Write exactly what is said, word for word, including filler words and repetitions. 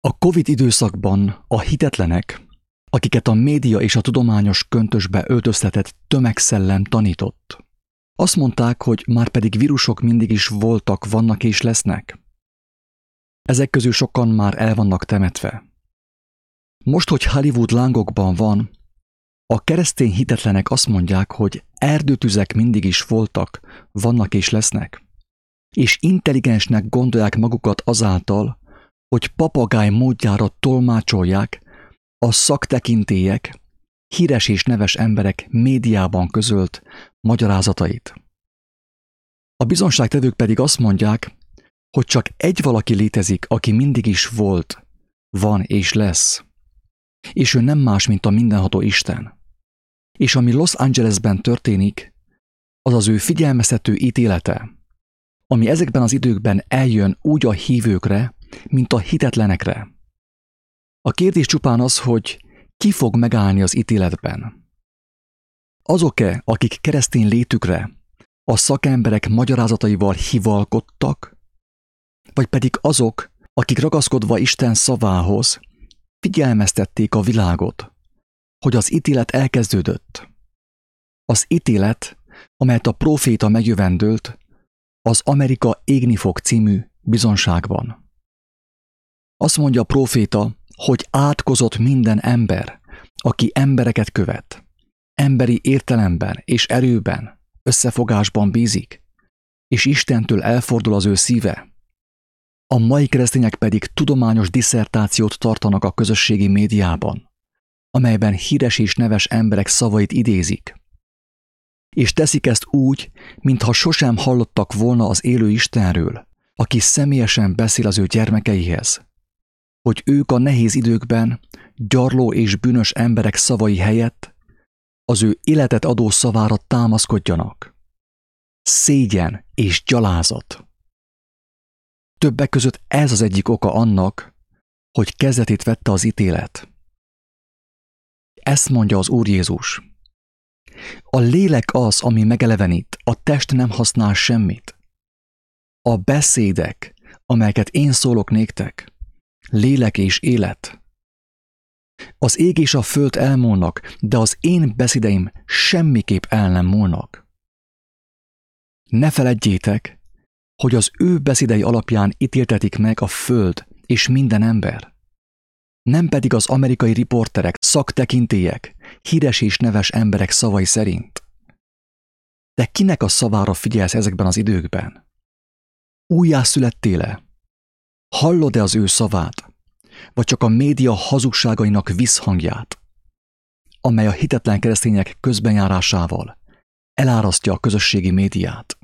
A Covid időszakban a hitetlenek, akiket a média és a tudományos köntösbe öltöztetett tömegszellem tanított, azt mondták, hogy már pedig vírusok mindig is voltak, vannak és lesznek. Ezek közül sokan már el vannak temetve. Most, hogy Hollywood lángokban van, a keresztény hitetlenek azt mondják, hogy erdőtüzek mindig is voltak, vannak és lesznek, és intelligensnek gondolják magukat azáltal, hogy papagáj módjára tolmácsolják a szaktekintélyek, híres és neves emberek médiában közölt magyarázatait. A bizonságtevők pedig azt mondják, hogy csak egy valaki létezik, aki mindig is volt, van és lesz, és ő nem más, mint a mindenható Isten. És ami Los Angelesben történik, az az ő figyelmeztető ítélete, ami ezekben az időkben eljön úgy a hívőkre, mint a hitetlenekre. A kérdés csupán az, hogy ki fog megállni az ítéletben. Azok-e, akik keresztény létükre a szakemberek magyarázataival hivalkodtak, vagy pedig azok, akik ragaszkodva Isten szavához figyelmeztették a világot, hogy az ítélet elkezdődött. Az ítélet, amelyet a próféta megjövendölt, az Amerika égni fog című bizonságban. Azt mondja a próféta, hogy átkozott minden ember, aki embereket követ, emberi értelemben és erőben, összefogásban bízik, és Istentől elfordul az ő szíve. A mai keresztények pedig tudományos disszertációt tartanak a közösségi médiában, amelyben híres és neves emberek szavait idézik. És teszik ezt úgy, mintha sosem hallottak volna az élő Istenről, aki személyesen beszél az ő gyermekeihez, hogy ők a nehéz időkben gyarló és bűnös emberek szavai helyett az ő életet adó szavára támaszkodjanak. Szégyen és gyalázat. Többek között ez az egyik oka annak, hogy kezdetét vette az ítélet. Ezt mondja az Úr Jézus. A lélek az, ami megelevenít, a test nem használ semmit. A beszédek, amelyeket én szólok néktek, lélek és élet. Az ég és a föld elmúlnak, de az én beszédeim semmiképp el nem múlnak. Ne feledjétek, hogy az ő beszédei alapján ítéltetik meg a föld és minden ember. Nem pedig az amerikai riporterek, szaktekintélyek, híres és neves emberek szavai szerint. De kinek a szavára figyelsz ezekben az időkben? Újjászülettél-e? Hallod-e az ő szavát, vagy csak a média hazugságainak visszhangját, amely a hitetlen keresztények közbenjárásával elárasztja a közösségi médiát?